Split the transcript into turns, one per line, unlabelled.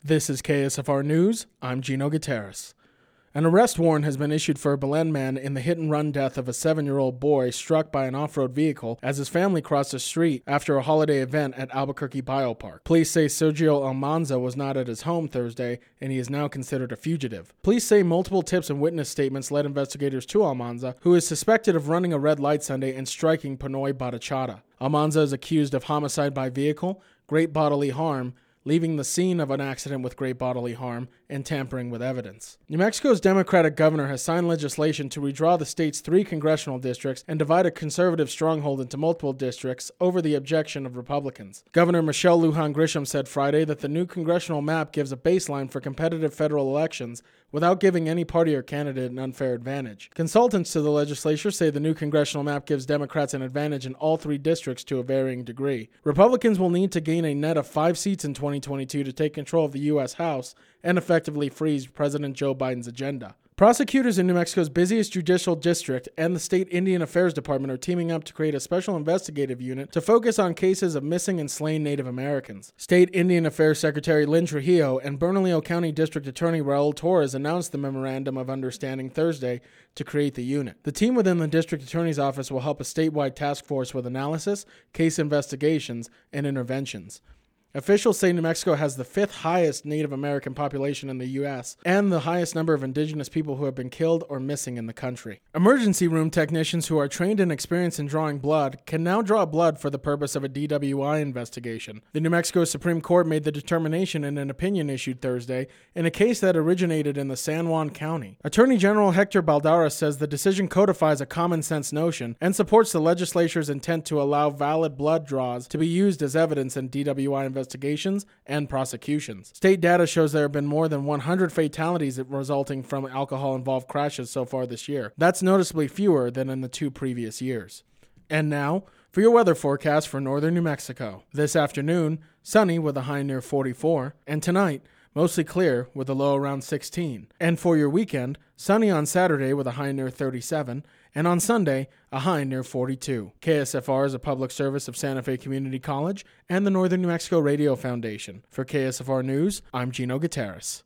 This is KSFR News. I'm Gino Gutierrez. An arrest warrant has been issued for a Belen man in the hit-and-run death of a 7-year-old boy struck by an off-road vehicle as his family crossed the street after a holiday event at Albuquerque Biopark. Police say Sergio Almanza was not at his home Thursday, and he is now considered a fugitive. Police say multiple tips and witness statements led investigators to Almanza, who is suspected of running a red light Sunday and striking Pinoy Botachata. Almanza is accused of homicide by vehicle, great bodily harm, leaving the scene of an accident with great bodily harm, and tampering with evidence. New Mexico's Democratic governor has signed legislation to redraw the state's 3 congressional districts and divide a conservative stronghold into multiple districts over the objection of Republicans. Governor Michelle Lujan Grisham said Friday that the new congressional map gives a baseline for competitive federal elections without giving any party or candidate an unfair advantage. Consultants to the legislature say the new congressional map gives Democrats an advantage in all 3 districts to a varying degree. Republicans will need to gain a net of 5 seats in 2022 to take control of the U.S. House and effectively freeze President Joe Biden's agenda. Prosecutors in New Mexico's busiest judicial district and the state Indian Affairs Department are teaming up to create a special investigative unit to focus on cases of missing and slain Native Americans. State Indian Affairs Secretary Lynn Trujillo and Bernalillo County District Attorney Raul Torres announced the Memorandum of Understanding Thursday to create the unit. The team within the District Attorney's Office will help a statewide task force with analysis, case investigations, and interventions. Officials say New Mexico has the 5th highest Native American population in the U.S. and the highest number of indigenous people who have been killed or missing in the country. Emergency room technicians who are trained and experienced in drawing blood can now draw blood for the purpose of a DWI investigation. The New Mexico Supreme Court made the determination in an opinion issued Thursday in a case that originated in the San Juan County. Attorney General Hector Baldaras says the decision codifies a common sense notion and supports the legislature's intent to allow valid blood draws to be used as evidence in DWI investigations and prosecutions. State data shows there have been more than 100 fatalities resulting from alcohol-involved crashes so far this year. That's noticeably fewer than in the 2 previous years. And now, for your weather forecast for northern New Mexico. This afternoon, sunny with a high near 44, and tonight, mostly clear with a low around 16. And for your weekend, sunny on Saturday with a high near 37, and on Sunday, a high near 42. KSFR is a public service of Santa Fe Community College and the Northern New Mexico Radio Foundation. For KSFR News, I'm Gino Gutierrez.